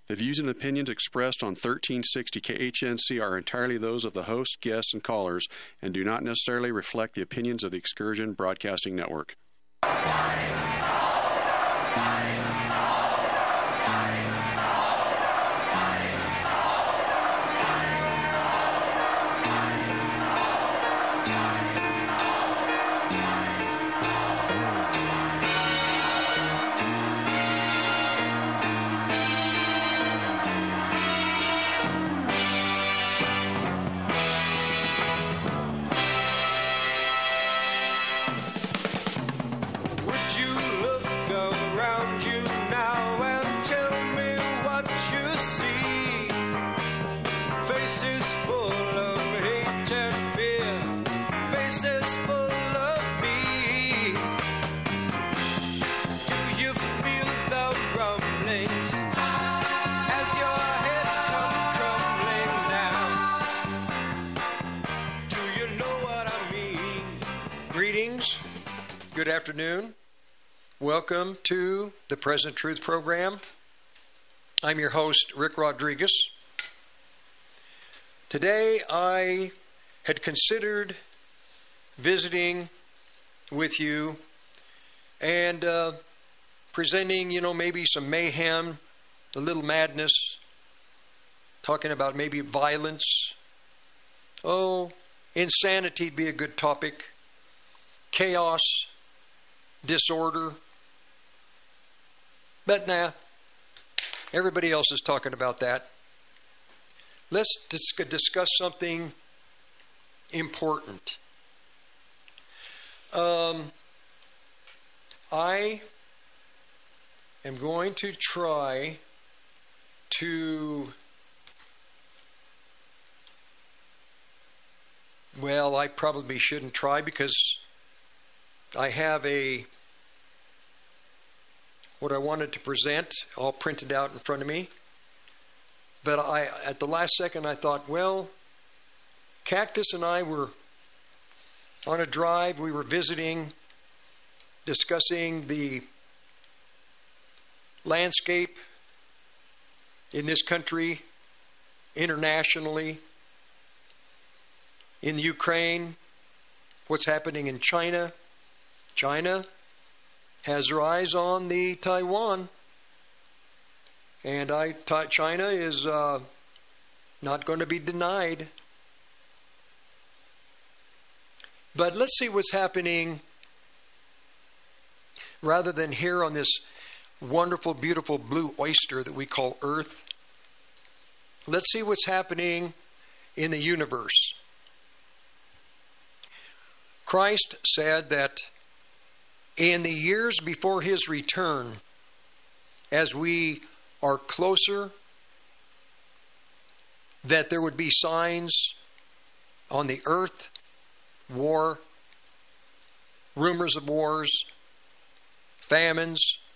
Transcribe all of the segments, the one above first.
The views and opinions expressed on 1360 KHNC are entirely those of the host, guests, and callers, and do not necessarily reflect the opinions of the Excursion Broadcasting Network. Good afternoon. Welcome to the Present Truth program. I'm your host, Rick Rodriguez. Today I had considered visiting with you and presenting, maybe some mayhem, a little madness, talking about maybe violence. Insanity would be a good topic. Chaos. Disorder. But everybody else is talking about that. Let's discuss something important. I am going to try to, I probably shouldn't try because I have what I wanted to present all printed out in front of me. But at the last second, I thought, Cactus and I were on a drive. We were visiting, discussing the landscape in this country, internationally, in Ukraine, what's happening in China. China has her eyes on the Taiwan, and China is not going to be denied. But let's see what's happening rather than here on this wonderful, beautiful blue oyster that we call Earth. Let's see what's happening in the universe. Christ said that in the years before His return, as we are closer, that there would be signs on the earth, war, rumors of wars, famines,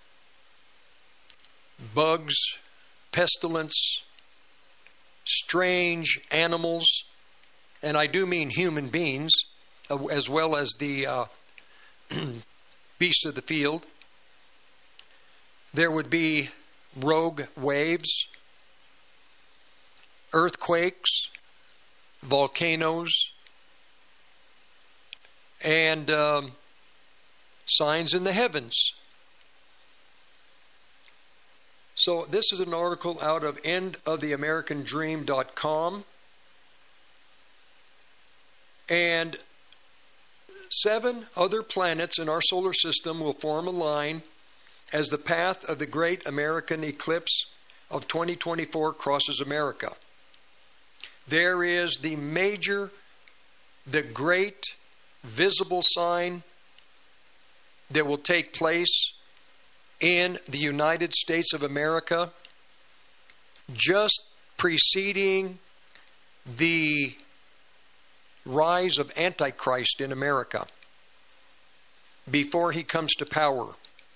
bugs, pestilence, strange animals, and I do mean human beings, as well as the beasts of the field. There would be rogue waves, earthquakes, volcanoes, and signs in the heavens. So this is an article out of endoftheamericandream.com. And 7 other planets in our solar system will form a line as the path of the great American eclipse of 2024 crosses America. There is the great visible sign that will take place in the United States of America just preceding the rise of Antichrist in America before he comes to power.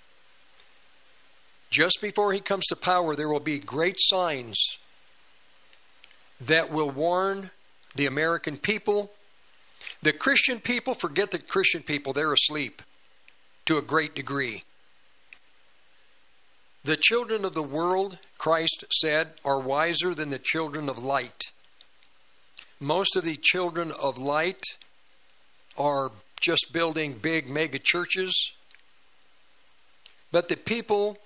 Just before he comes to power, there will be great signs that will warn the American people. The Christian people, forget the Christian people, they're asleep to a great degree. The children of the world, Christ said, are wiser than the children of light. Most of the children of light are just building big mega churches. But the people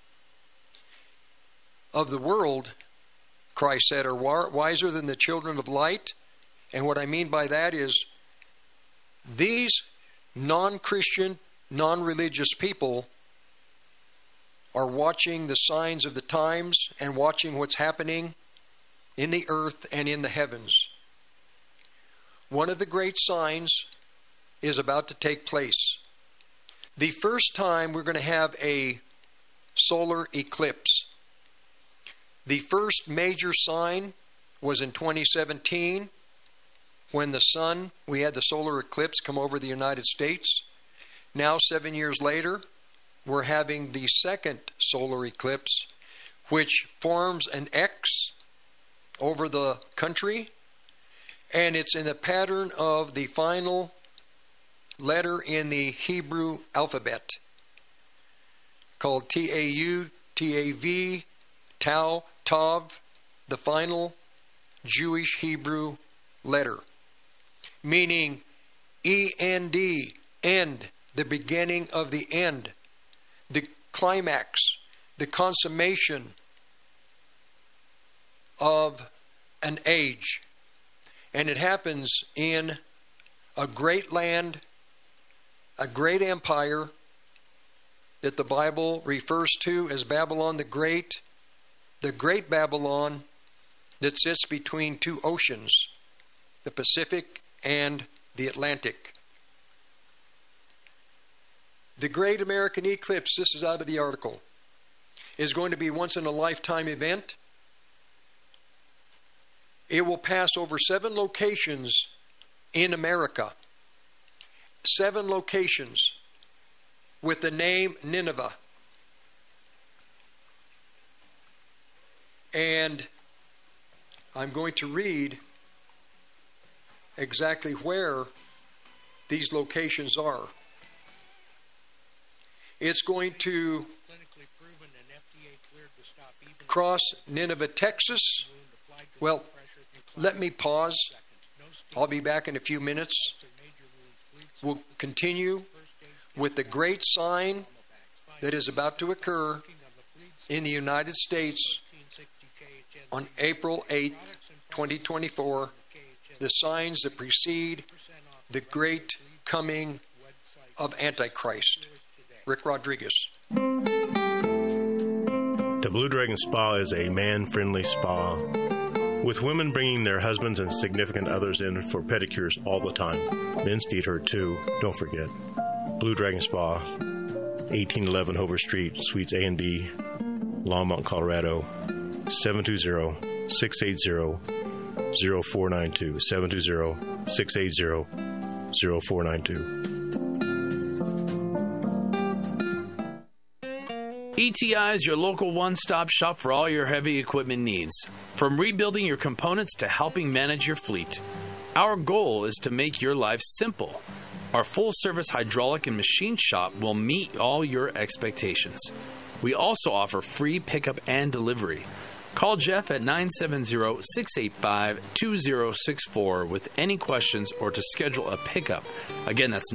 of the world, Christ said, are wiser than the children of light. And what I mean by that is these non-Christian, non-religious people are watching the signs of the times and watching what's happening in the earth and in the heavens. One of the great signs is about to take place. The first time we're going to have a solar eclipse. The first major sign was in 2017 when we had the solar eclipse come over the United States. Now, 7 years later, we're having the second solar eclipse, which forms an X over the country, and it's in the pattern of the final letter in the Hebrew alphabet, called T-A-U, T-A-V, Tau, Tav, the final Jewish Hebrew letter, meaning E-N-D, end, the beginning of the end, the climax, the consummation of an age. And it happens in a great land, a great empire that the Bible refers to as Babylon the Great Babylon that sits between two oceans, the Pacific and the Atlantic. The Great American Eclipse, this is out of the article, is going to be once in a lifetime event. It will pass over 7 locations in America. 7 locations with the name Nineveh. And I'm going to read exactly where these locations are. It's going to cross Nineveh, Texas. Well, let me pause. I'll be back in a few minutes. We'll continue with the great sign that is about to occur in the United States on April 8th, 2024, the signs that precede the great coming of Antichrist. Rick Rodriguez. The Blue Dragon Spa is a man-friendly spa, with women bringing their husbands and significant others in for pedicures all the time. Men's feet hurt too, don't forget. Blue Dragon Spa, 1811 Hover Street, Suites A and B, Longmont, Colorado, 720-680-0492, 720-680-0492. ETI is your local one-stop shop for all your heavy equipment needs. From rebuilding your components to helping manage your fleet, our goal is to make your life simple. Our full-service hydraulic and machine shop will meet all your expectations. We also offer free pickup and delivery. Call Jeff at 970-685-2064 with any questions or to schedule a pickup. Again, that's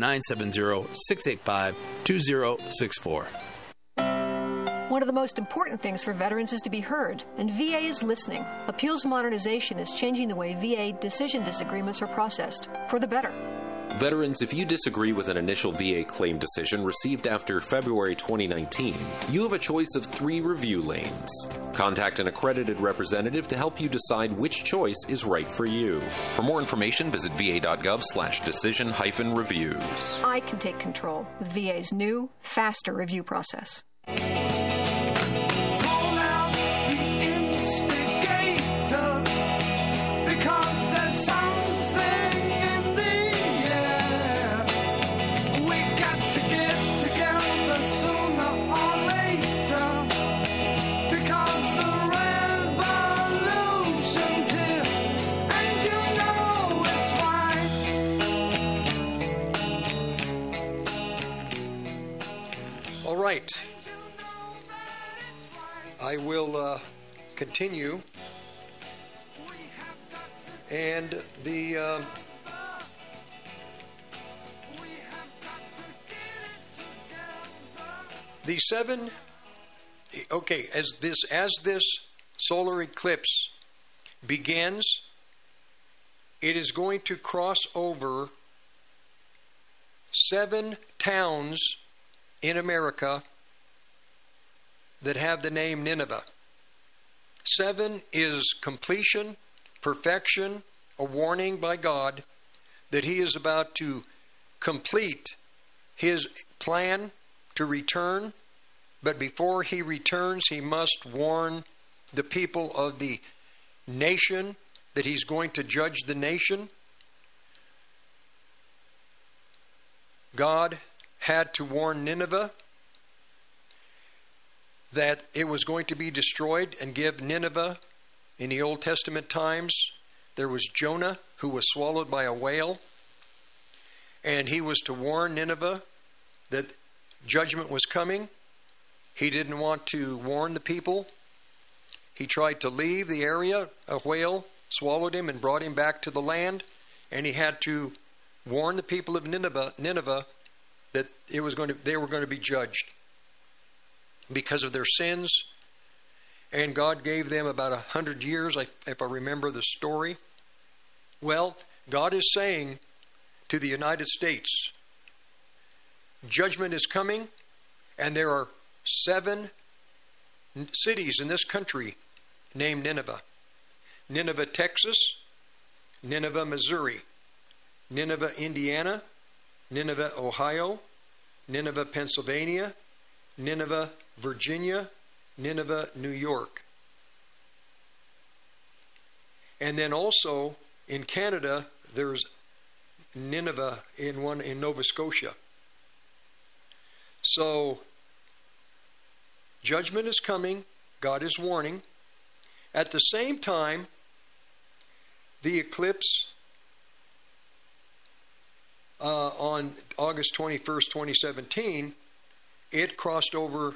970-685-2064. One of the most important things for veterans is to be heard, and VA is listening. Appeals modernization is changing the way VA decision disagreements are processed, for the better. Veterans, if you disagree with an initial VA claim decision received after February 2019, you have a choice of 3 review lanes. Contact an accredited representative to help you decide which choice is right for you. For more information, visit va.gov/decision-reviews. I can take control with VA's new, faster review process. All right. I will continue. And the seven. Okay, as this solar eclipse begins, it is going to cross over 7 towns in America that have the name Nineveh. 7 is completion, perfection, a warning by God that He is about to complete His plan to return. But before He returns, He must warn the people of the nation that He's going to judge the nation. God had to warn Nineveh that it was going to be destroyed and give Nineveh, in the Old Testament times, there was Jonah who was swallowed by a whale, and he was to warn Nineveh that judgment was coming. He didn't want to warn the people. He tried to leave the area. A whale swallowed him and brought him back to the land, and he had to warn the people of Nineveh that they were going to be judged because of their sins. And God gave them about 100 years, if I remember the story. Well, God is saying to the United States, judgment is coming, and there are 7 cities in this country named Nineveh. Nineveh, Texas, Nineveh, Missouri, Nineveh, Indiana, Nineveh, Ohio, Nineveh, Pennsylvania, Nineveh, Virginia, Nineveh, New York. And then also in Canada, there's Nineveh in Nova Scotia. So judgment is coming. God is warning. At the same time, the eclipse on August 21st, 2017, it crossed over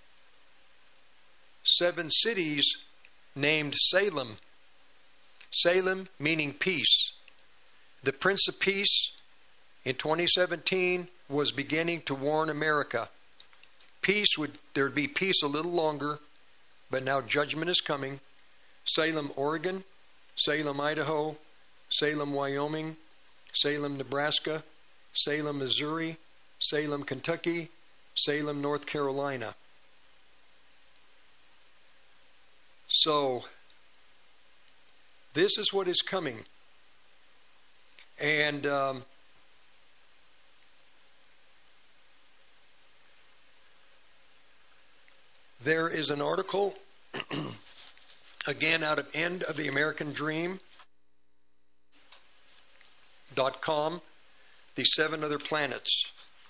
7 cities named Salem. Salem meaning peace. The Prince of Peace in 2017 was beginning to warn America. There'd be peace a little longer, but now judgment is coming. Salem, Oregon, Salem, Idaho, Salem, Wyoming, Salem, Nebraska, Salem, Missouri, Salem, Kentucky, Salem, North Carolina. So, this is what is coming. And there is an article, again, out of End of the American Dream.com, the 7 other planets.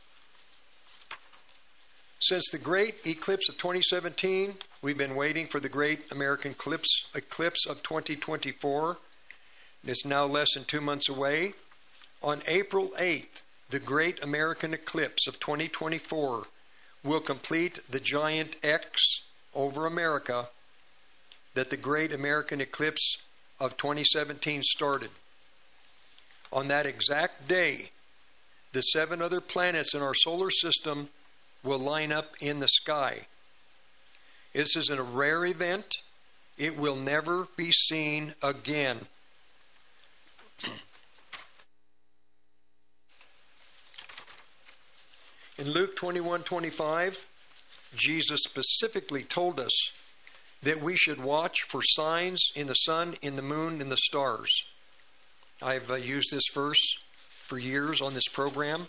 Since the great eclipse of 2017, we've been waiting for the great American eclipse of 2024. It's now less than 2 months away. On April 8th, the great American eclipse of 2024 will complete the giant X over America that the great American eclipse of 2017 started. On that exact day, the 7 other planets in our solar system will line up in the sky. This is a rare event. It will never be seen again. In Luke 21:25, Jesus specifically told us that we should watch for signs in the sun, in the moon, in the stars. I've used this verse for years on this program.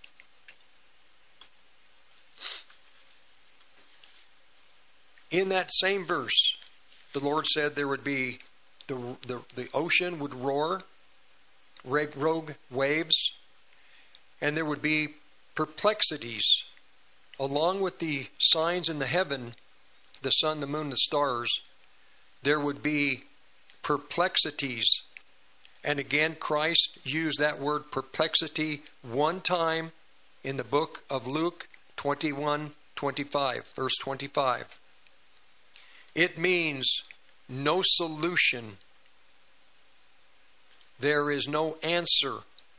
In that same verse, the Lord said there would be the ocean would roar, rogue waves, and there would be perplexities along with the signs in the heaven, the sun, the moon, the stars. There would be perplexities. And again, Christ used that word perplexity one time in the book of Luke 21:25, verse 25. It means no solution. There is no answer.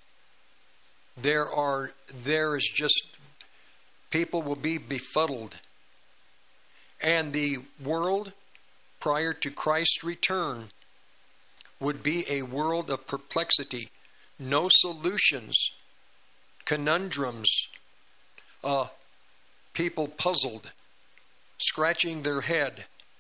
There is just, people will be befuddled. And the world prior to Christ's return would be a world of perplexity. No solutions, conundrums, people puzzled, scratching their head,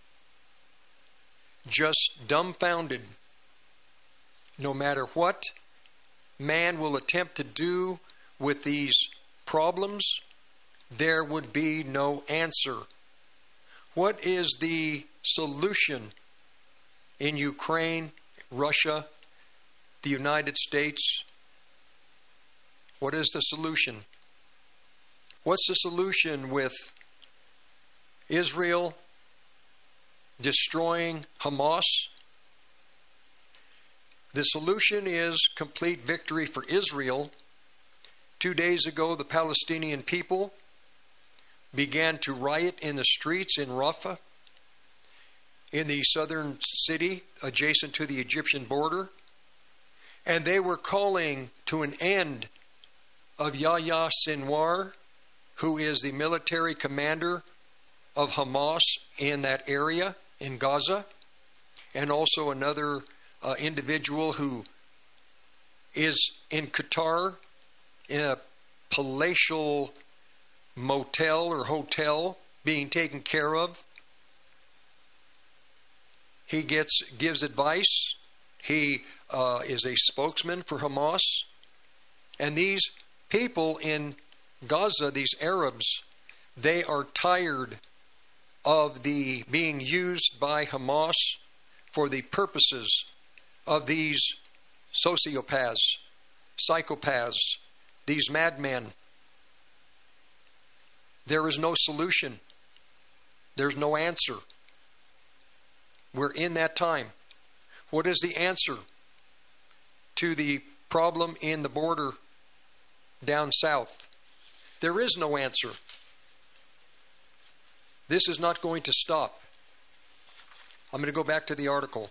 just dumbfounded. No matter what man will attempt to do with these problems, there would be no answer. What is the solution in Ukraine, Russia, the United States? What is the solution? What's the solution with Israel destroying Hamas? The solution is complete victory for Israel. 2 days ago, the Palestinian people began to riot in the streets in Rafah, in the southern city adjacent to the Egyptian border, and they were calling to an end of Yahya Sinwar, who is the military commander of Hamas in that area in Gaza, and also another individual who is in Qatar in a palatial motel or hotel being taken care of. He gives advice. He is a spokesman for Hamas. And these people in Gaza, these Arabs, they are tired of the being used by Hamas for the purposes of these sociopaths, psychopaths, these madmen. There is no solution. There's no answer. We're in that time. What is the answer to the problem in the border down south? There is no answer. This is not going to stop. I'm going to go back to the article.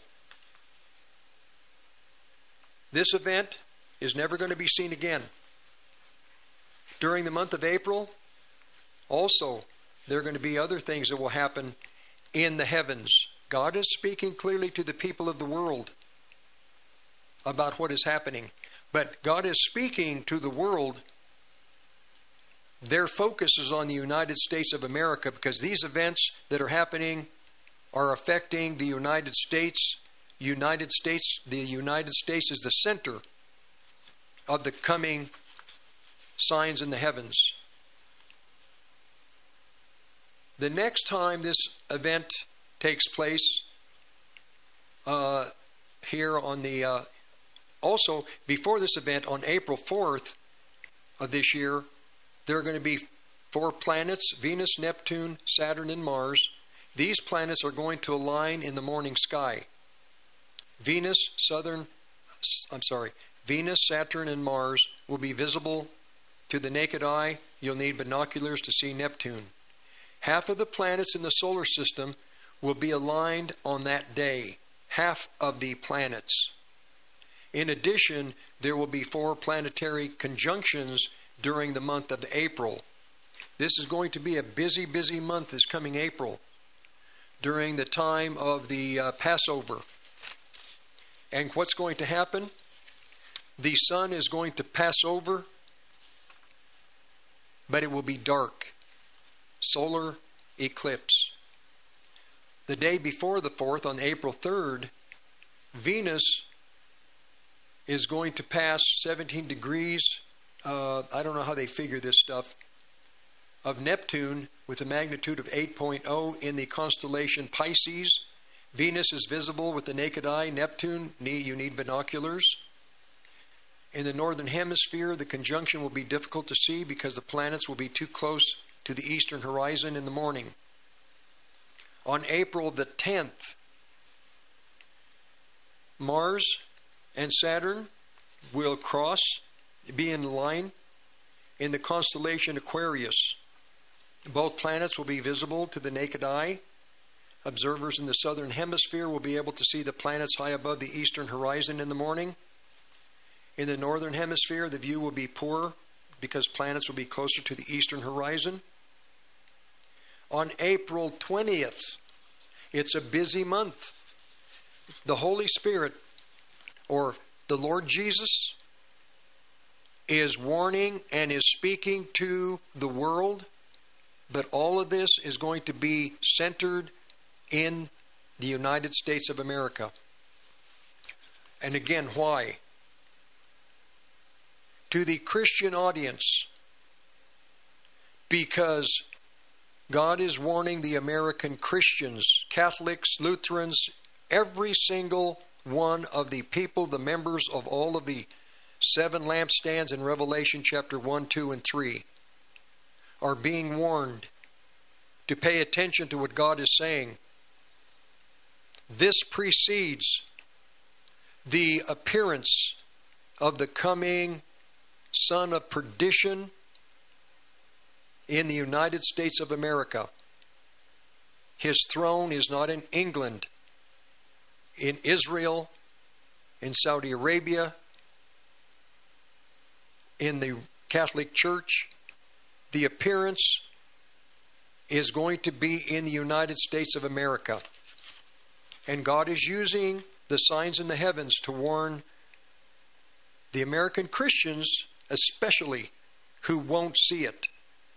This event is never going to be seen again. During the month of April, also, there are going to be other things that will happen in the heavens. God is speaking clearly to the people of the world about what is happening. But God is speaking to the world. Their focus is on the United States of America, because these events that are happening are affecting the United States. The United States is the center of the coming signs in the heavens. The next time this event takes place here on the also before this event on April 4th of this year, there are going to be 4 planets: Venus, Neptune, Saturn, and Mars. These planets are going to align in the morning sky. Venus, Saturn, and Mars will be visible to the naked eye. You'll need binoculars to see Neptune. Half of the planets in the solar system will be aligned on that day. Half of the planets. In addition, there will be 4 planetary conjunctions during the month of April. This is going to be a busy, busy month this coming April, during the time of the Passover. And what's going to happen? The sun is going to pass over, but it will be dark. Solar eclipse. The day before the 4th, on April 3rd, Venus is going to pass 17 degrees, I don't know how they figure this stuff, of Neptune with a magnitude of 8.0 in the constellation Pisces. Venus is visible with the naked eye. Neptune, you need binoculars. In the northern hemisphere, the conjunction will be difficult to see because the planets will be too close to the eastern horizon in the morning. On April the 10th, Mars and Saturn will be in line in the constellation Aquarius. Both planets will be visible to the naked eye. Observers in the southern hemisphere will be able to see the planets high above the eastern horizon in the morning. In the northern hemisphere, the view will be poor because planets will be closer to the eastern horizon. On April 20th, it's a busy month. The Holy Spirit, or the Lord Jesus, is warning and is speaking to the world, but all of this is going to be centered in the United States of America. And again, why? To the Christian audience, because God is warning the American Christians, Catholics, Lutherans, every single one of the people, the members of all of the 7 lampstands in Revelation chapter 1, 2, and 3 are being warned to pay attention to what God is saying. This precedes the appearance of the coming son of perdition in the United States of America. His throne is not in England, in Israel, in Saudi Arabia, in the Catholic Church. The appearance is going to be in the United States of America. And God is using the signs in the heavens to warn the American Christians, especially, who won't see it.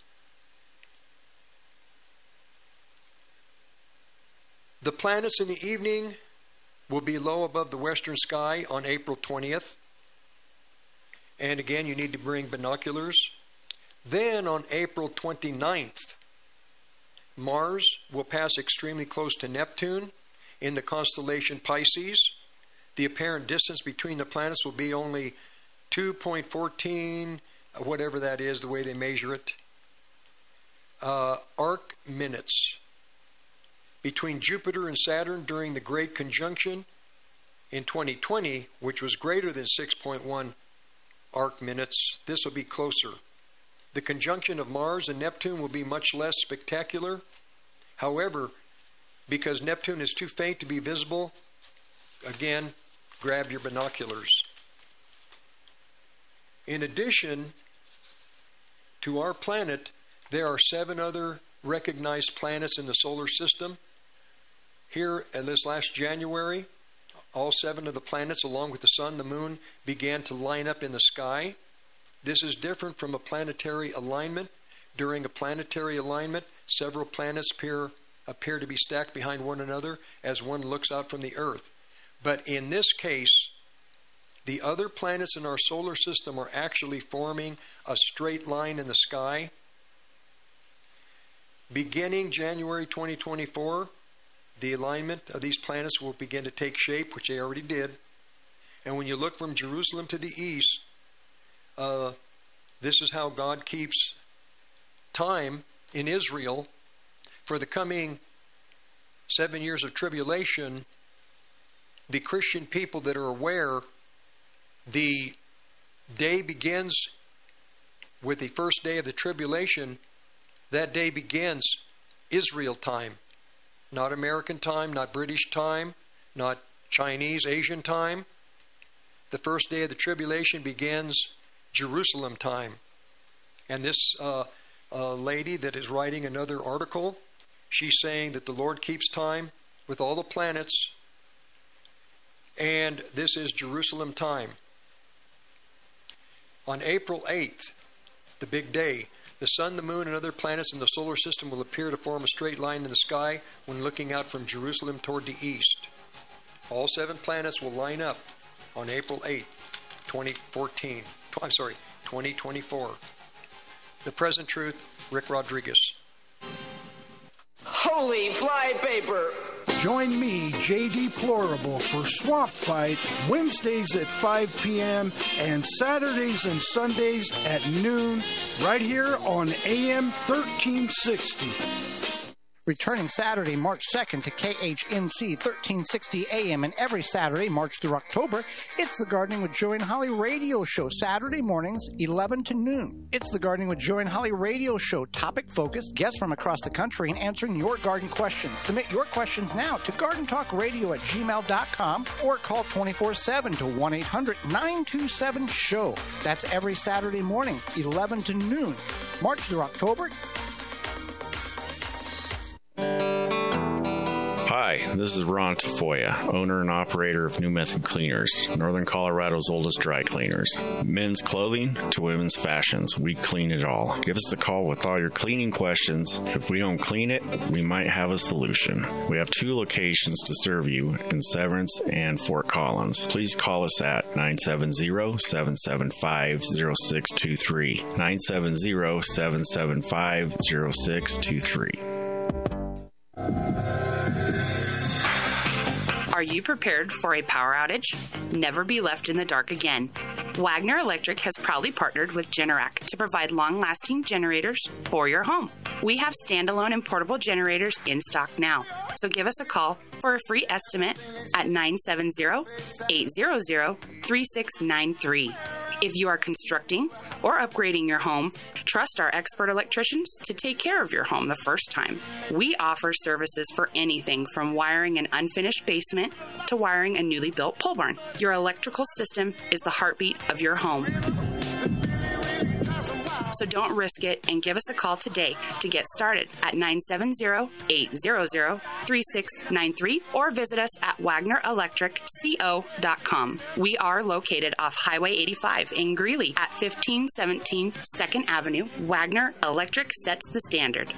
The planets in the evening will be low above the western sky on April 20th. And again, you need to bring binoculars. Then on April 29th, Mars will pass extremely close to Neptune in the constellation Pisces. The apparent distance between the planets will be only 2.14, whatever that is, the way they measure it, arc minutes. Between Jupiter and Saturn during the Great Conjunction in 2020, which was greater than 6.1 arc minutes, this will be closer. The conjunction of Mars and Neptune will be much less spectacular. However, because Neptune is too faint to be visible, again, grab your binoculars. In addition to our planet, there are 7 other recognized planets in the solar system. Here, at this last January, all 7 of the planets, along with the sun, the moon, began to line up in the sky. This is different from a planetary alignment. During a planetary alignment, several planets appear to be stacked behind one another as one looks out from the Earth. But in this case, the other planets in our solar system are actually forming a straight line in the sky. Beginning January 2024, the alignment of these planets will begin to take shape, which they already did. And when you look from Jerusalem to the east, this is how God keeps time in Israel for the coming 7 years of tribulation. The Christian people that are aware, the day begins with the first day of the tribulation. That day begins Israel time. Not American time, not British time, not Chinese, Asian time. The first day of the tribulation begins Jerusalem time. And this lady that is writing another article, she's saying that the Lord keeps time with all the planets, and this is Jerusalem time. On April 8th, the big day, the sun, the moon, and other planets in the solar system will appear to form a straight line in the sky when looking out from Jerusalem toward the east. All 7 planets will line up on April 8th, 2024. The Present Truth, Rick Rodriguez. Holy flypaper! Join me, J.D. Plorable, for Swamp Fight Wednesdays at 5 p.m. and Saturdays and Sundays at noon, right here on AM 1360. Returning Saturday, March 2nd to KHNC 1360 AM, and every Saturday, March through October, it's the Gardening with Joey and Holly radio show, Saturday mornings, 11 to noon. It's the Gardening with Joey and Holly radio show, topic-focused, guests from across the country, and answering your garden questions. Submit your questions now to gardentalkradio@gmail.com or call 24/7 to 1-800-927-SHOW. That's every Saturday morning, 11 to noon, March through October. Hi, this is Ron Tafoya, owner and operator of New Method Cleaners, Northern Colorado's oldest dry cleaners. Men's clothing to women's fashions, we clean it all. Give us a call with all your cleaning questions. If we don't clean it, we might have a solution. We have 2 locations to serve you in Severance and Fort Collins. Please call us at 970-775-0623, 970-775-0623. Are you prepared for a power outage? Never be left in the dark again. Wagner Electric has proudly partnered with Generac to provide long-lasting generators for your home. We have standalone and portable generators in stock now, so give us a call for a free estimate at 970-800-3693. If you are constructing or upgrading your home, trust our expert electricians to take care of your home the first time. We offer services for anything from wiring an unfinished basement to wiring a newly built pole barn. Your electrical system is the heartbeat of your home. So don't risk it and give us a call today to get started at 970-800-3693 or visit us at WagnerElectricCO.com. We are located off Highway 85 in Greeley at 1517 2nd Avenue. Wagner Electric sets the standard.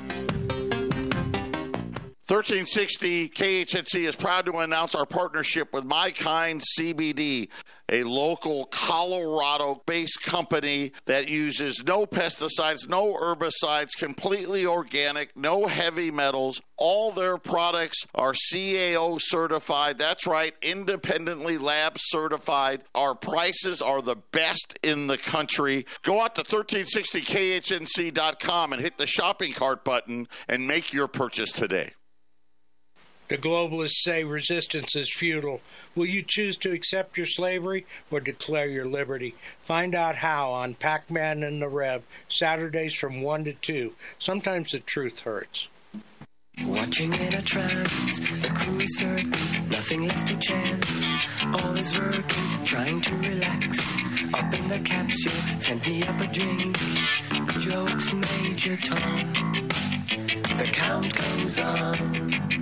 1360 KHNC is proud to announce our partnership with My Kind CBD, a local Colorado-based company that uses no pesticides, no herbicides, completely organic, no heavy metals. All their products are CAO certified. That's right, independently lab certified. Our prices are the best in the country. Go out to 1360khnc.com and hit the shopping cart button and make your purchase today. The globalists say resistance is futile. Will you choose to accept your slavery or declare your liberty? Find out how on Pac-Man and the Rev, Saturdays from 1 to 2. Sometimes the truth hurts. Watching in a trance, the crew is certain, nothing left to chance. All is working, trying to relax. Up in the capsule, sent me up a drink. Jokes, Major Tom. The count goes on.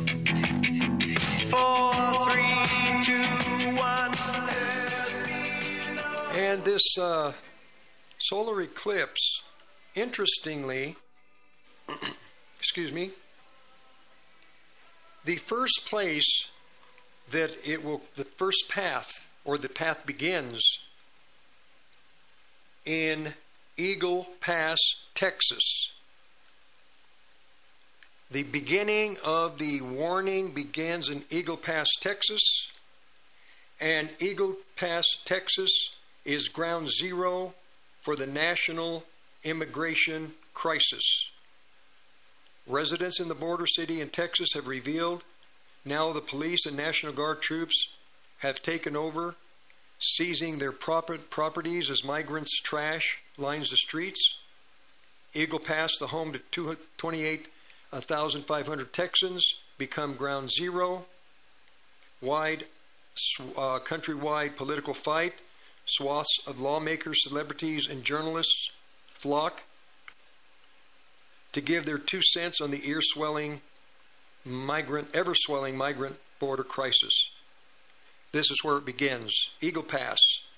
4, 3, 2, 1. And this solar eclipse, interestingly, excuse me, the first place that it will, the first path, or the path begins in Eagle Pass, Texas. The beginning of the warning begins in Eagle Pass, Texas, and Eagle Pass, Texas is ground zero for the national immigration crisis. Residents in the border city in Texas have revealed now the police and National Guard troops have taken over, seizing their properties as migrants' trash lines the streets. Eagle Pass, the home to 28,500 Texans, become ground zero. Countrywide political fight. Swaths of lawmakers, celebrities, and journalists flock to give their 2 cents on the ever-swelling migrant border crisis. This is where it begins. Eagle Pass.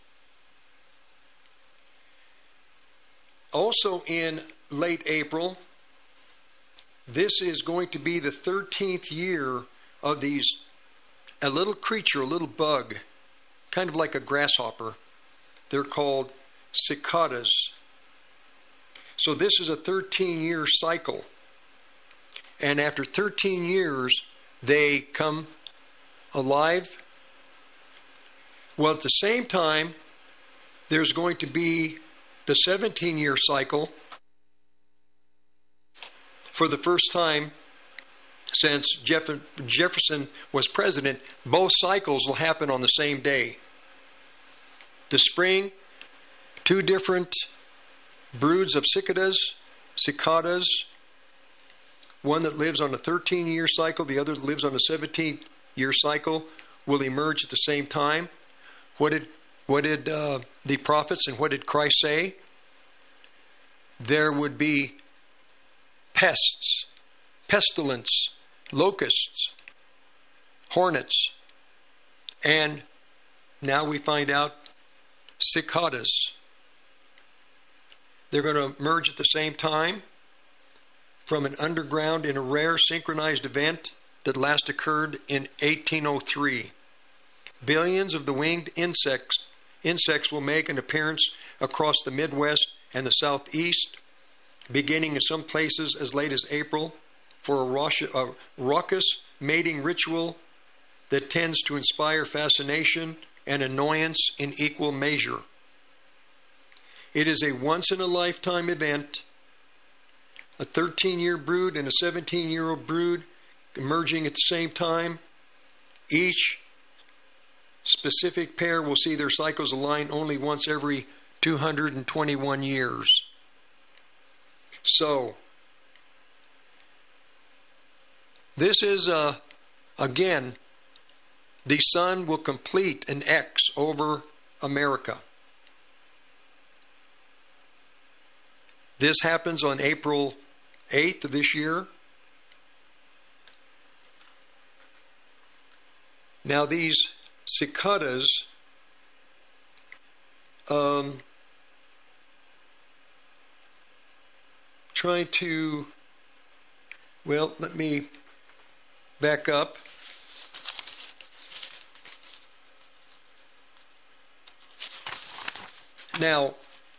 Also in late April, this is going to be the 13th year of a little creature, a little bug, kind of like a grasshopper. They're called cicadas. So this is a 13-year cycle. And after 13 years, they come alive. Well, at the same time, there's going to be the 17-year cycle. For the first time since Jefferson was president, both cycles will happen on the same day. The spring, 2 different broods of cicadas, one that lives on a 13-year cycle, the other that lives on a 17-year cycle, will emerge at the same time. What did the prophets and what did Christ say? There would be pests, pestilence, locusts, hornets, and now we find out cicadas. They're going to emerge at the same time from an underground in a rare synchronized event that last occurred in 1803. Billions of the winged insects will make an appearance across the Midwest and the Southeast, beginning in some places as late as April, for a raucous mating ritual that tends to inspire fascination and annoyance in equal measure. It is a once-in-a-lifetime event. A 13-year brood and a 17-year-old brood emerging at the same time. Each specific pair will see their cycles align only once every 221 years. So, this is, again, the sun will complete an X over America. This happens on April 8th of this year. Now these cicadas trying to, well, let me back up. Now,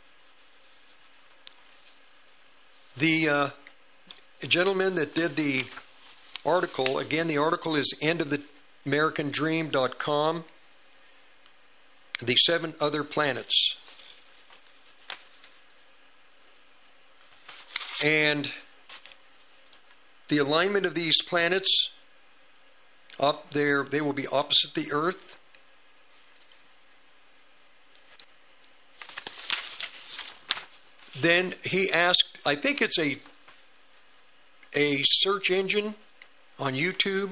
the gentleman that did the article, again, the article is endoftheamericandream.com, the 7 other planets. And the alignment of these planets up there, they will be opposite the Earth. Then he asked, I think it's a search engine on YouTube,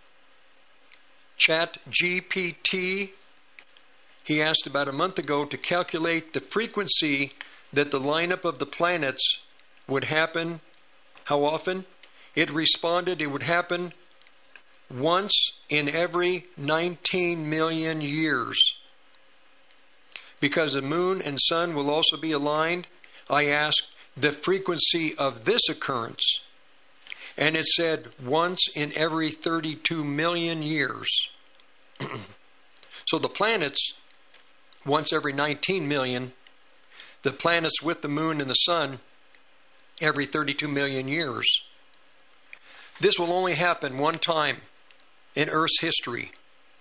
ChatGPT. He asked about a month ago to calculate the frequency that the lineup of the planets would happen. How often? It responded it would happen once in every 19 million years. Because the moon and sun will also be aligned, I asked the frequency of this occurrence, and it said once in every 32 million years. So the planets, once every 19 million, the planets with the moon and the sun, every 32 million years. This will only happen one time in Earth's history.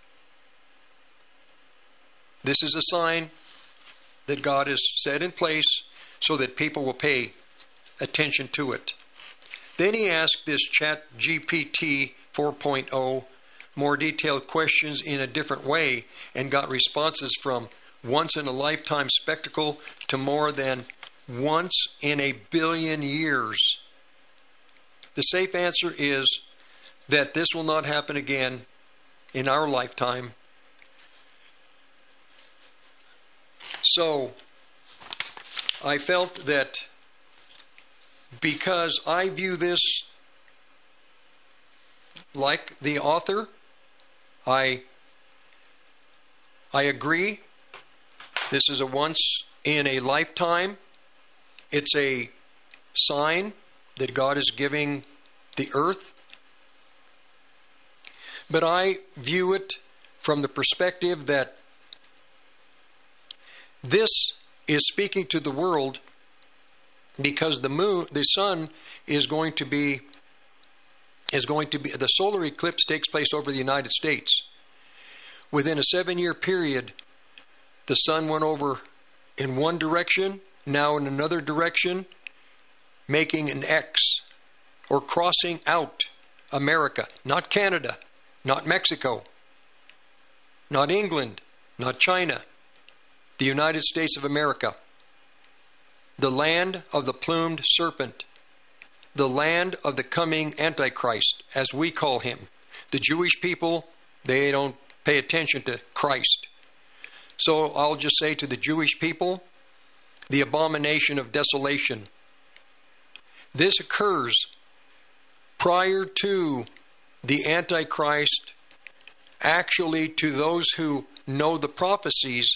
This is a sign that God has set in place so that people will pay attention to it. Then he asked this ChatGPT 4.0 more detailed questions in a different way and got responses from once in a lifetime spectacle to more than once in a billion years. The safe answer is that this will not happen again in our lifetime. So, I felt that because I view this like the author, I agree. This is a once in a lifetime. It's a sign that God is giving the earth. But I view it from the perspective that this is speaking to the world because the sun is going to be, the solar eclipse takes place over the United States. Within a 7-year period, the sun went over in one direction, now in another direction, making an X, or crossing out America, not Canada, not Mexico, not England, not China, the United States of America, the land of the plumed serpent, the land of the coming Antichrist, as we call him. The Jewish people, they don't pay attention to Christ. So I'll just say to the Jewish people, the abomination of desolation. This occurs prior to the Antichrist, actually to those who know the prophecies,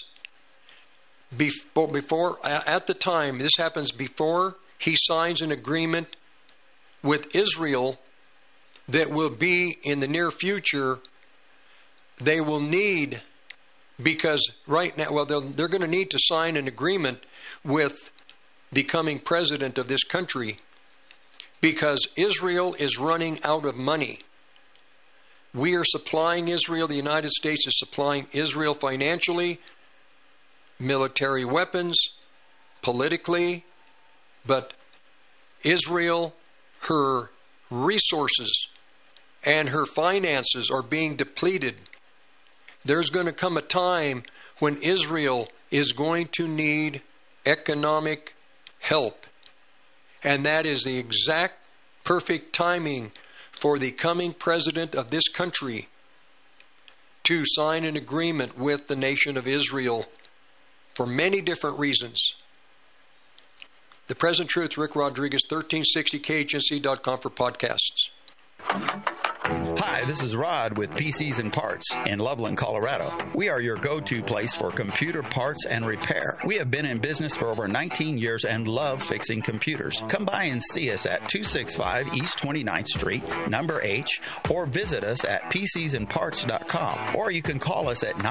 before at the time, this happens before he signs an agreement with Israel that will be in the near future. They will need, because right now, well, they're going to need to sign an agreement with the coming president of this country, because Israel is running out of money. We are supplying Israel. The United States is supplying Israel financially, military weapons, politically, but Israel, her resources and her finances are being depleted. There's going to come a time when Israel is going to need economic help. And that is the exact perfect timing for the coming president of this country to sign an agreement with the nation of Israel for many different reasons. The Present Truth, Rick Rodriguez, 1360khnc.com for podcasts. Hi, this is Rod with PCs and Parts in Loveland, Colorado. We are your go-to place for computer parts and repair. We have been in business for over 19 years and love fixing computers. Come by and see us at 265 East 29th Street, number H, or visit us at PCsandParts.com. Or you can call us at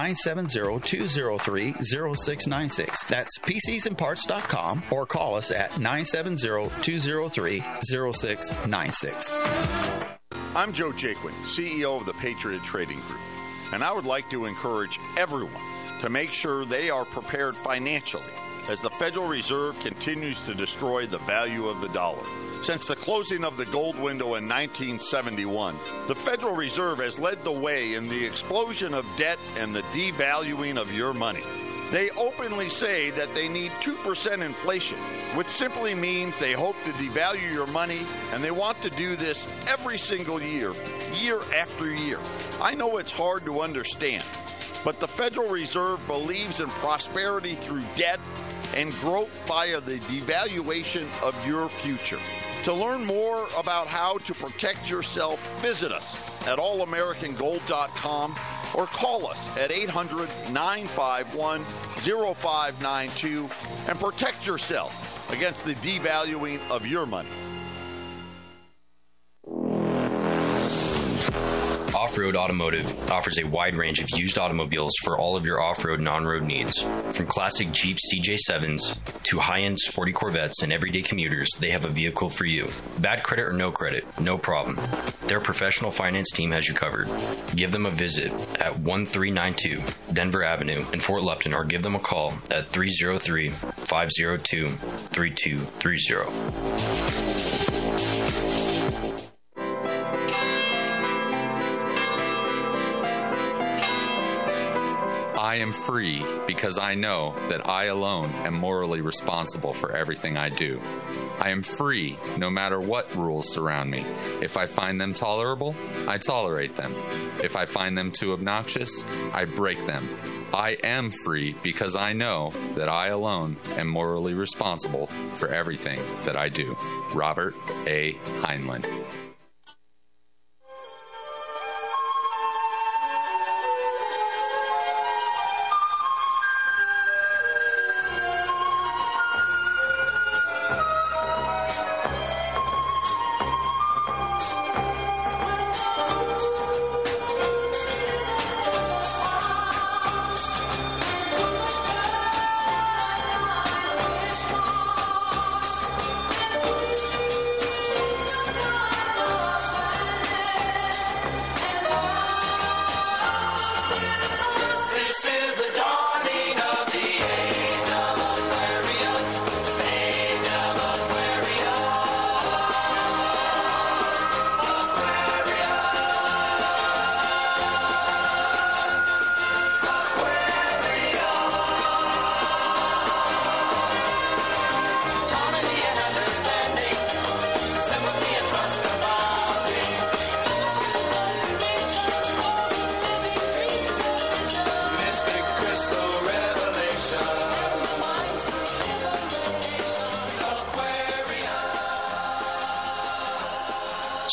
970-203-0696. That's PCsandParts.com, or call us at 970-203-0696. I'm Joe Jaquin, CEO of the Patriot Trading Group, and I would like to encourage everyone to make sure they are prepared financially as the Federal Reserve continues to destroy the value of the dollar. Since the closing of the gold window in 1971, the Federal Reserve has led the way in the explosion of debt and the devaluing of your money. They openly say that they need 2% inflation, which simply means they hope to devalue your money, and they want to do this every single year, year after year. I know it's hard to understand, but the Federal Reserve believes in prosperity through debt and growth via the devaluation of your future. To learn more about how to protect yourself, visit us at allamericangold.com or call us at 800-951-0592 and protect yourself against the devaluing of your money. Off-Road Automotive offers a wide range of used automobiles for all of your off-road and on-road needs. From classic Jeep CJ7s to high-end sporty Corvettes and everyday commuters, they have a vehicle for you. Bad credit or no credit, no problem. Their professional finance team has you covered. Give them a visit at 1392 Denver Avenue in Fort Lupton, or give them a call at 303-502-3230. I am free because I know that I alone am morally responsible for everything I do. I am free no matter what rules surround me. If I find them tolerable, I tolerate them. If I find them too obnoxious, I break them. I am free because I know that I alone am morally responsible for everything that I do. Robert A. Heinlein.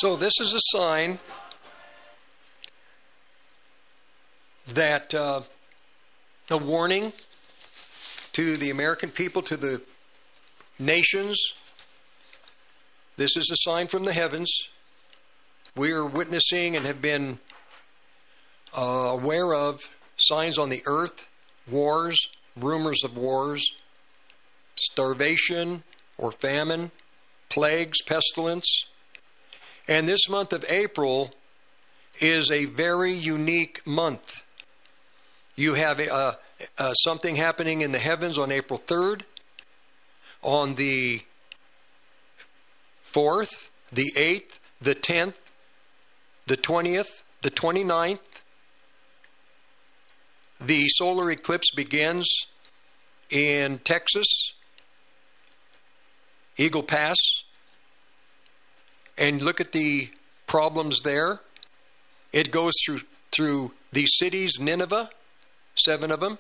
So this is a sign that a warning to the American people, to the nations. This is a sign from the heavens. We are witnessing and have been aware of signs on the earth, wars, rumors of wars, starvation or famine, plagues, pestilence. And this month of April is a very unique month. You have something happening in the heavens on April 3rd, on the 4th, the 8th, the 10th, the 20th, the 29th. The solar eclipse begins in Texas, Eagle Pass, and look at the problems there. It goes through these cities, Nineveh, 7 of them.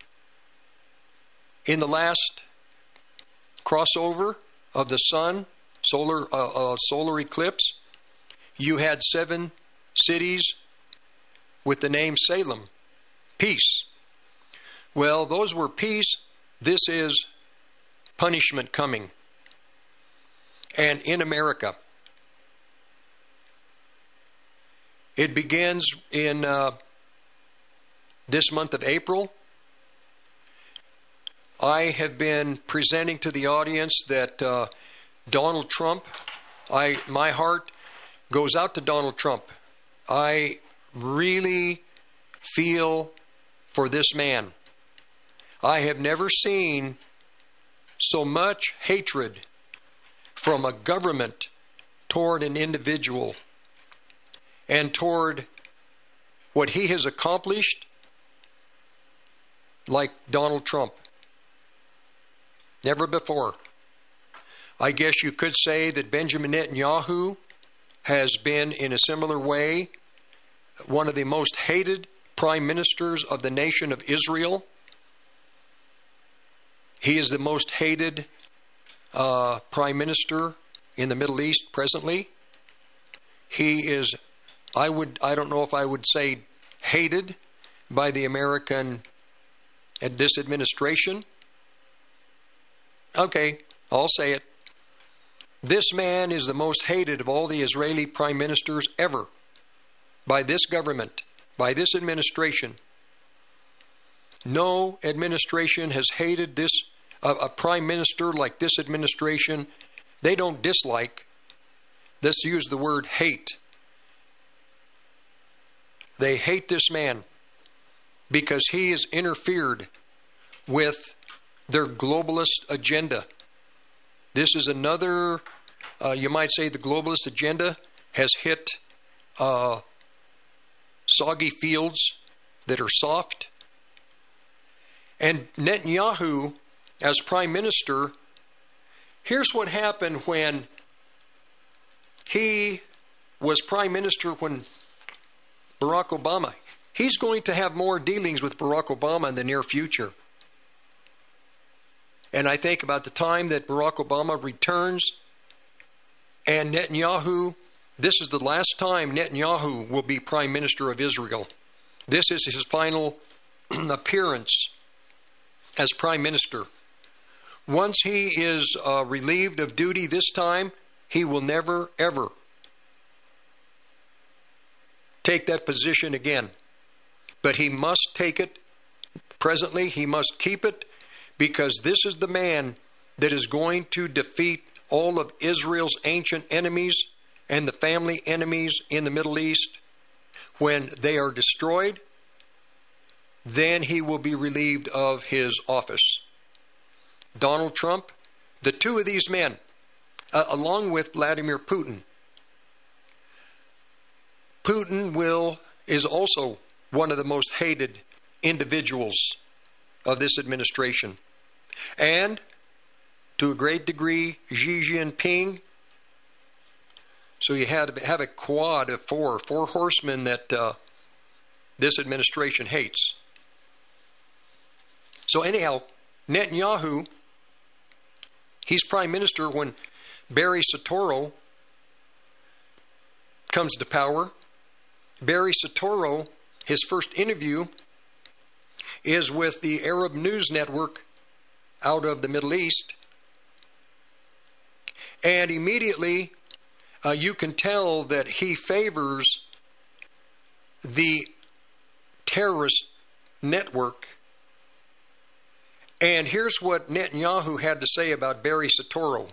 In the last crossover of the sun, solar eclipse, you had 7 cities with the name Salem, peace. Well, those were peace. This is punishment coming. And in America, it begins in this month of April. I have been presenting to the audience that Donald Trump, my heart goes out to Donald Trump. I really feel for this man. I have never seen so much hatred from a government toward an individual and toward what he has accomplished like Donald Trump. Never before. I guess you could say that Benjamin Netanyahu has been, in a similar way, one of the most hated prime ministers of the nation of Israel. He is the most hated prime minister in the Middle East presently. He is, I don't know if I would say hated by the American, this administration. Okay, I'll say it. This man is the most hated of all the Israeli prime ministers ever by this government, by this administration. No administration has hated this, a prime minister like this administration. They don't dislike. Let's use the word hate. They hate this man because he has interfered with their globalist agenda. This is another, you might say the globalist agenda has hit soggy fields that are soft. And Netanyahu, as prime minister, here's what happened when he was prime minister when Barack Obama. He's going to have more dealings with Barack Obama in the near future. And I think about the time that Barack Obama returns and Netanyahu, this is the last time Netanyahu will be prime minister of Israel. This is his final appearance as prime minister. Once he is relieved of duty this time, he will never, ever take that position again. But he must take it presently. He must keep it, because this is the man that is going to defeat all of Israel's ancient enemies and the family enemies in the Middle East. When they are destroyed, then he will be relieved of his office. Donald Trump, the two of these men, along with Vladimir Putin. Putin is also one of the most hated individuals of this administration. And to a great degree, Xi Jinping. So you have a quad of four horsemen that this administration hates. So anyhow, Netanyahu, he's prime minister when Barry Soetoro comes to power, Barry Soetoro, his first interview is with the Arab News Network out of the Middle East. And immediately you can tell that he favors the terrorist network. And here's what Netanyahu had to say about Barry Soetoro.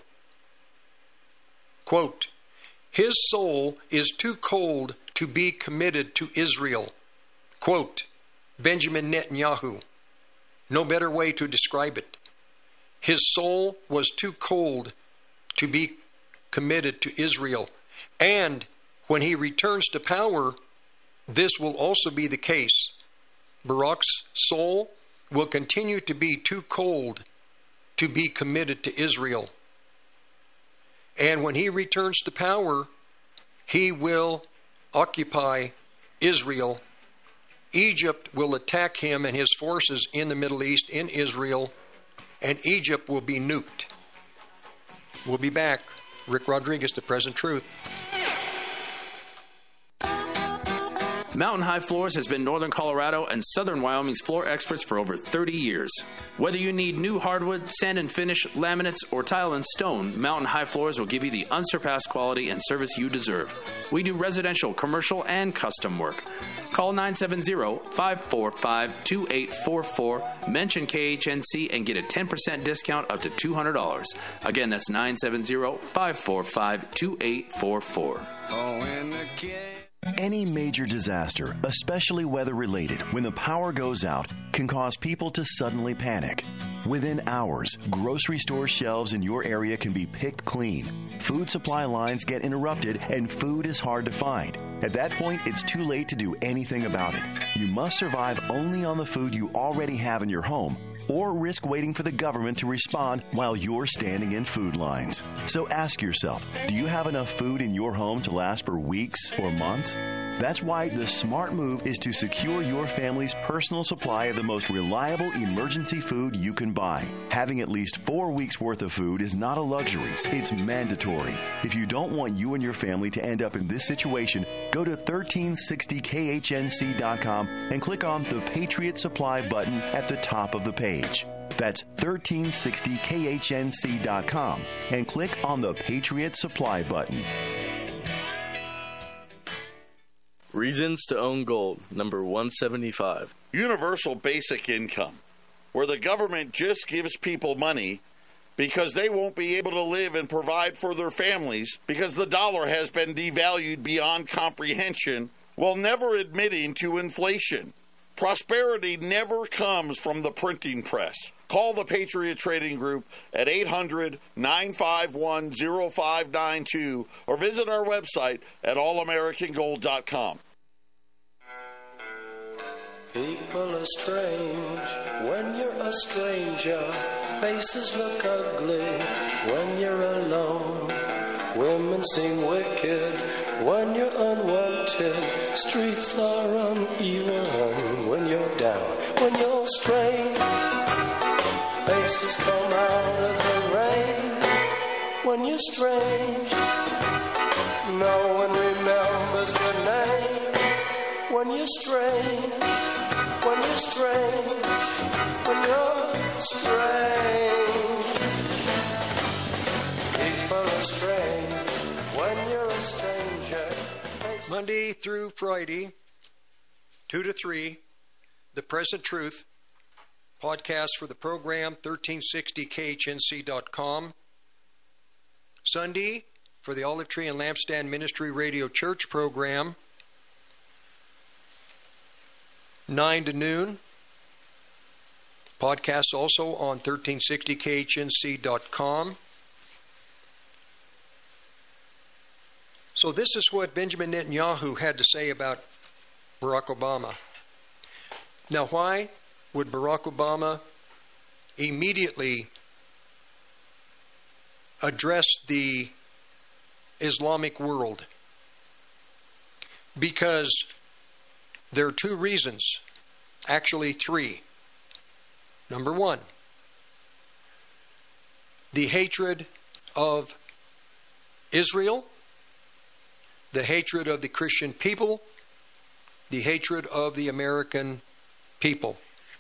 Quote, "His soul is too cold to be committed to Israel." Quote, Benjamin Netanyahu. No better way to describe it. His soul was too cold to be committed to Israel. And when he returns to power, this will also be the case. Barak's soul will continue to be too cold to be committed to Israel. And when he returns to power, he will occupy Israel. Egypt will attack him and his forces in the Middle East, in Israel, and Egypt will be nuked. We'll be back. Rick Rodriguez, The Present Truth. Mountain High Floors has been Northern Colorado and Southern Wyoming's floor experts for over 30 years. Whether you need new hardwood, sand and finish, laminates, or tile and stone, Mountain High Floors will give you the unsurpassed quality and service you deserve. We do residential, commercial, and custom work. Call 970-545-2844, mention KHNC, and get a 10% discount up to $200. Again, that's 970-545-2844. Any major disaster, especially weather-related, when the power goes out, can cause people to suddenly panic. Within hours, grocery store shelves in your area can be picked clean. Food supply lines get interrupted, and food is hard to find. At that point, it's too late to do anything about it. You must survive only on the food you already have in your home, or risk waiting for the government to respond while you're standing in food lines. So ask yourself, do you have enough food in your home to last for weeks or months? That's why the smart move is to secure your family's personal supply of the most reliable emergency food you can buy. Having at least 4 weeks' worth of food is not a luxury. It's mandatory. If you don't want you and your family to end up in this situation, go to 1360khnc.com and click on the Patriot Supply button at the top of the page. That's 1360khnc.com and click on the Patriot Supply button. Reasons to Own Gold, number 175. Universal basic income, where the government just gives people money because they won't be able to live and provide for their families because the dollar has been devalued beyond comprehension, while never admitting to inflation. Prosperity never comes from the printing press. Call the Patriot Trading Group at 800-951-0592 or visit our website at allamericangold.com. People are strange when you're a stranger. Faces look ugly when you're alone. Women seem wicked when you're unwanted. Streets are uneven when you're down. When you're strange, faces come out of the rain. When you're strange, no one remembers your name. When you're strange, when you're strange, when you're strange. People are strange when you're a stranger. Monday through Friday, 2 to 3, The Present Truth. Podcast for the program, 1360khnc.com. Sunday, for the Olive Tree and Lampstand Ministry Radio Church program, 9 to noon. Podcasts also on 1360khnc.com. So this is what Benjamin Netanyahu had to say about Barack Obama. Now, why would Barack Obama immediately address the Islamic world? Because there are two reasons, actually three. Number one, the hatred of Israel. the hatred of the Christian people, the hatred of the American people.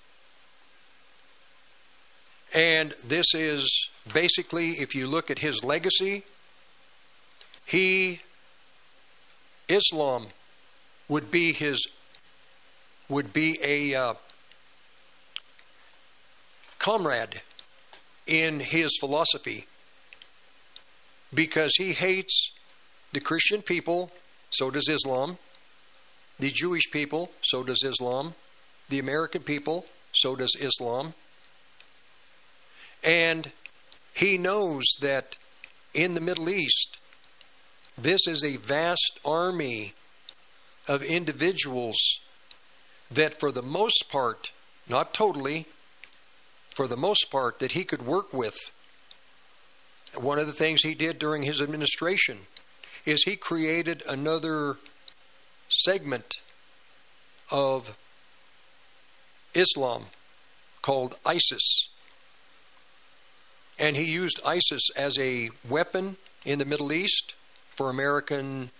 And this is basically, if you look at his legacy, Islam would be a comrade in his philosophy, because he hates the Christian people, so does Islam, the Jewish people, so does Islam, the American people, so does Islam. And he knows that in the Middle East, this is a vast army of individuals that for the most part, not totally, for the most part, that he could work with. One of the things he did during his administration is he created another segment of Islam called ISIS. And he used ISIS as a weapon in the Middle East for American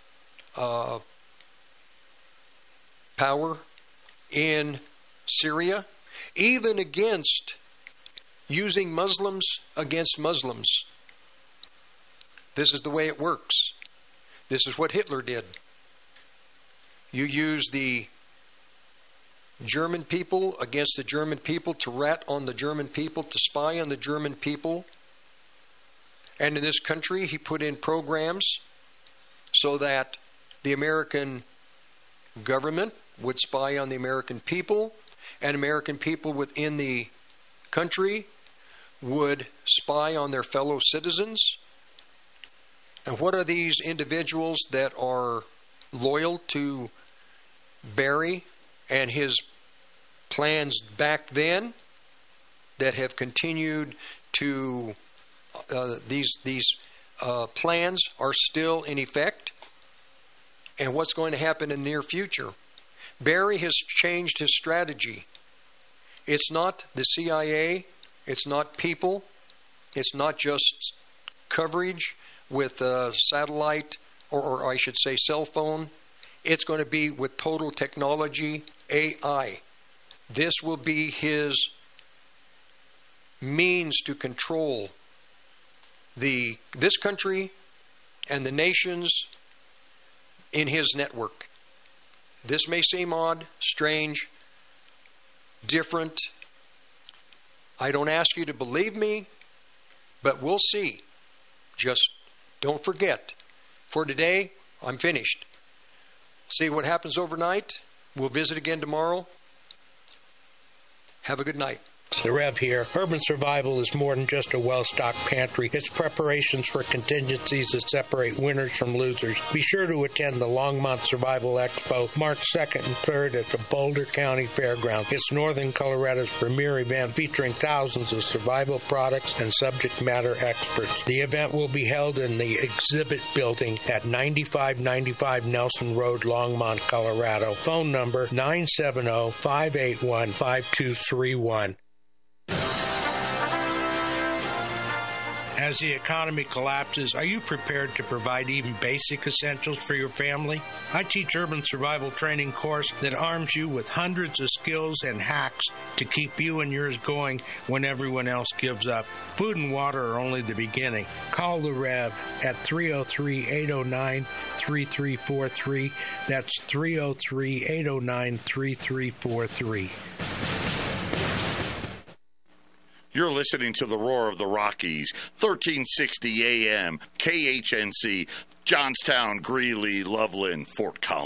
power in Syria, even against using Muslims against Muslims. This is the way it works. This is what Hitler did. You use the German people against the German people, to rat on the German people, to spy on the German people. And in this country, he put in programs so that the American government would spy on the American people, and American people within the country would spy on their fellow citizens. And what are these individuals that are loyal to Barry and his plans back then, that have continued to these plans are still in effect? And what's going to happen in the near future? Barry has changed his strategy. It's not the CIA, it's not people, it's not just coverage with satellite, or I should say cell phone. It's going to be with total technology, AI. This will be his means to control this country and the nations in his network. This may seem odd, strange, different. I don't ask you to believe me, but we'll see. Just don't forget. For today, I'm finished. See what happens overnight. We'll visit again tomorrow. Have a good night. The Rev here. Urban survival is more than just a well-stocked pantry. It's preparations for contingencies that separate winners from losers. Be sure to attend the Longmont Survival Expo March 2nd and 3rd at the Boulder County Fairgrounds. It's Northern Colorado's premier event featuring thousands of survival products and subject matter experts. The event will be held in the exhibit building at 9595 Nelson Road, Longmont, Colorado. Phone number 970-581-5231. As the economy collapses, are you prepared to provide even basic essentials for your family? I teach urban survival training course that arms you with hundreds of skills and hacks to keep you and yours going when everyone else gives up. Food and water are only the beginning. Call the Rev at 303-809-3343. That's 303-809-3343. You're listening to the Roar of the Rockies, 1360 AM, KHNC, Johnstown, Greeley, Loveland, Fort Collins.